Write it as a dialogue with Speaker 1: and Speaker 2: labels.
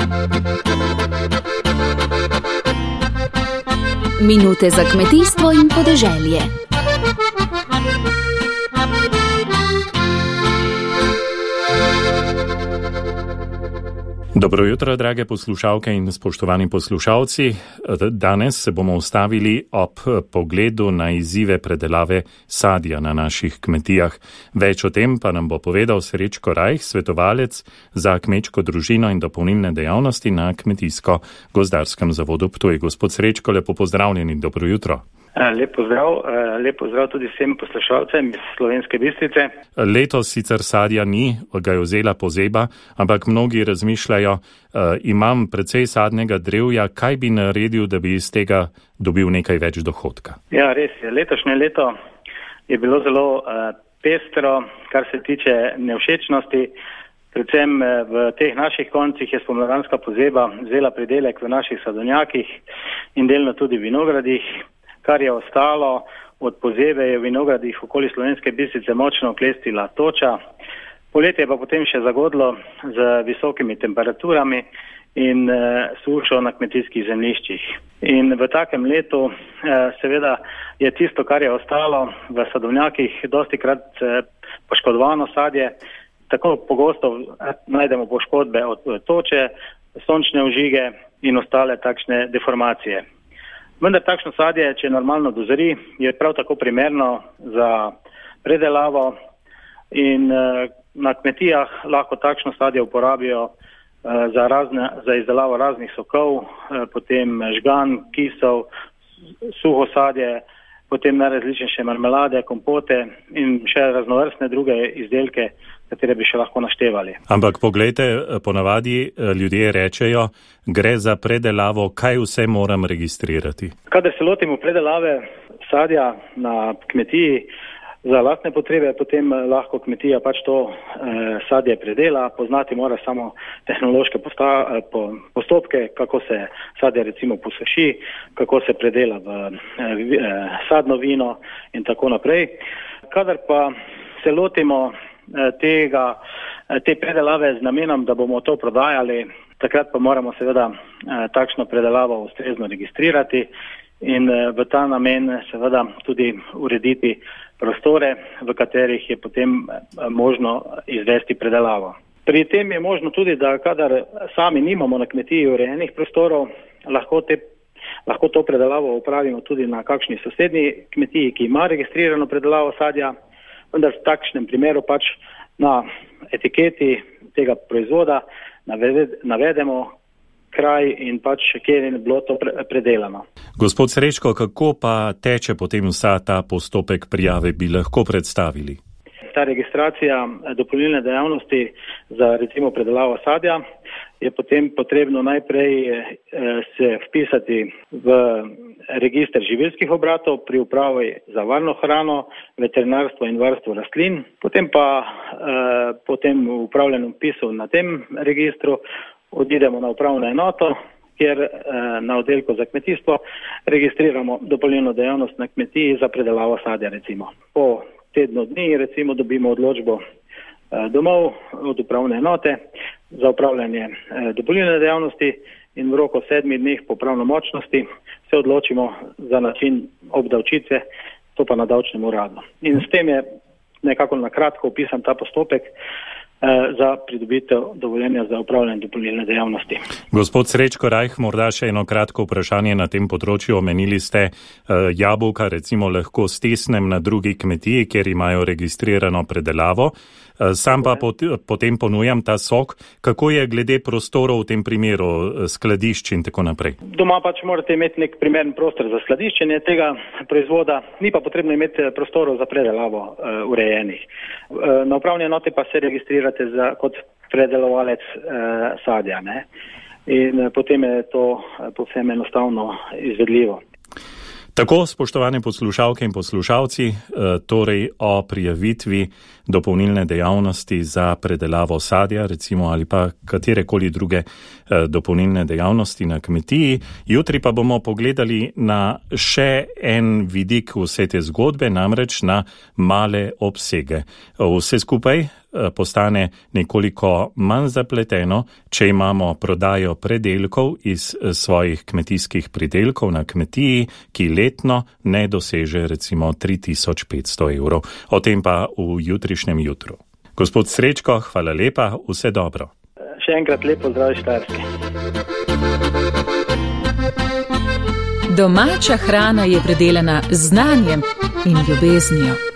Speaker 1: Minute za kmetijstvo in podeželje.
Speaker 2: Dobro jutro, drage poslušalke in spoštovani poslušalci. Danes se bomo ustavili ob pogledu na izzive predelave sadja na naših kmetijah. Več o tem pa nam bo povedal Srečko Rajh, svetovalec za kmečko družino in dopolnilne dejavnosti na Kmetijsko-gozdarskem zavodu Ptuj. Gospod Srečko, lepo pozdravljeni, dobro jutro.
Speaker 3: Lep pozdrav tudi vsem poslušalcem iz Slovenske Bistrice.
Speaker 2: Letos sicer sadja ni, ga je vzela pozeba, ampak mnogi razmišljajo, imam precej sadnega drevja, kaj bi naredil, da bi iz tega dobil nekaj več dohodka?
Speaker 3: Ja, res je. Letošnje leto je bilo zelo pestro, kar se tiče nevšečnosti. Predvsem v teh naših koncih je spomladanska pozeba vzela pridelek v naših sadovnjakih in delno tudi vinogradih. Kar je ostalo od pozebe, je v vinogradih okoli Slovenske Bistrice močno oklestila toča. Poletje pa potem še zagodlo z visokimi temperaturami in sušo na kmetijskih zemljiščih. In v takem letu seveda je tisto, kar je ostalo v sadovnjakih, dostikrat poškodovano sadje. Tako pogosto najdemo poškodbe od toče, sončne ožige in ostale takšne deformacije. Vendar takšno sadje, če normalno dozori, je prav tako primerno za predelavo in na kmetijah lahko takšno sadje uporabijo za izdelavo raznih sokov, potem žgan, kisel, suho sadje, potem najrazličnejše marmelade, kompote in še raznovrstne druge izdelke, katere bi še lahko naštevali.
Speaker 2: Ampak poglejte, ponavadi ljudje rečejo, gre za predelavo, kaj vse moram registrirati?
Speaker 3: Kadar se lotimo predelave sadja na kmetiji za lastne potrebe, potem lahko kmetija pač to sadje predela, poznati mora samo tehnološke postopke, kako se sadje recimo posuši, kako se predela v sadno vino in tako naprej. Kadar pa se lotimo te predelave z namenom, da bomo to prodajali, takrat pa moramo seveda takšno predelavo ustrezno registrirati in v ta namen seveda tudi urediti prostore, v katerih je potem možno izvesti predelavo. Pri tem je možno tudi, da kadar sami nimamo na kmetiji urejenih prostorov, lahko to predelavo opravimo tudi na kakšni sosednji kmetiji, ki ima registrirano predelavo sadja, vendar v takšnem primeru pač na etiketi tega proizvoda navedemo kraj in pač kjer je bilo to predelano.
Speaker 2: Gospod Srečko, kako pa teče potem vsa ta postopek prijave, bi lahko predstavili?
Speaker 3: Ta registracija dopolnilne dejavnosti za recimo predelavo sadja je potem potrebno najprej se vpisati v register živilskih obratov pri upravi za varno hrano, veterinarstvo in varstvo rastlin, potem pa potem v upravljenem vpisu na tem registru odidemo na upravno enoto, kjer na oddelku za kmetijstvo registriramo dopolnilno dejavnost na kmetiji za predelavo sadja recimo. Po tednu dni recimo dobimo odločbo domov od upravne enote za upravljanje dopolnilne dejavnosti in v roku 7 dneh po pravnomočnosti se odločimo za način obdavčitve, to pa na davčnem uradu. In s tem je nekako na kratko opisan ta postopek za pridobitev dovoljenja za upravljanje dopolnilne dejavnosti.
Speaker 2: Gospod Srečko Rajh, morda še eno kratko vprašanje na tem področju. Omenili ste jabolka, recimo lahko stesnem na drugi kmetiji, kjer imajo registrirano predelavo. Sam pa potem ponujam ta sok. Kako je glede prostorov v tem primeru, skladišč in tako naprej?
Speaker 3: Doma pač morate imeti nek primeren prostor za skladiščenje tega proizvoda, ni pa potrebno imeti prostorov za predelavo urejenih. Na upravni enoti pa se registrirate kot predelovalec sadja, ne? In potem je to povsem enostavno izvedljivo.
Speaker 2: Tako, spoštovane poslušalke in poslušalci, torej o prijavitvi dopolnilne dejavnosti za predelavo sadja, recimo ali pa katerekoli druge dopolnilne dejavnosti na kmetiji. Jutri pa bomo pogledali na še en vidik vse te zgodbe, namreč na male obsege. Vse skupaj postane nekoliko manj zapleteno, če imamo prodajo predelkov iz svojih kmetijskih pridelkov na kmetiji, ki letno ne doseže recimo 3500 evrov. O tem pa v jutrišnjem jutru. Gospod Srečko, hvala lepa, vse dobro.
Speaker 3: Še enkrat lepo zdrav iz Štajerske.
Speaker 1: Domača hrana je predelana z znanjem in ljubeznijo.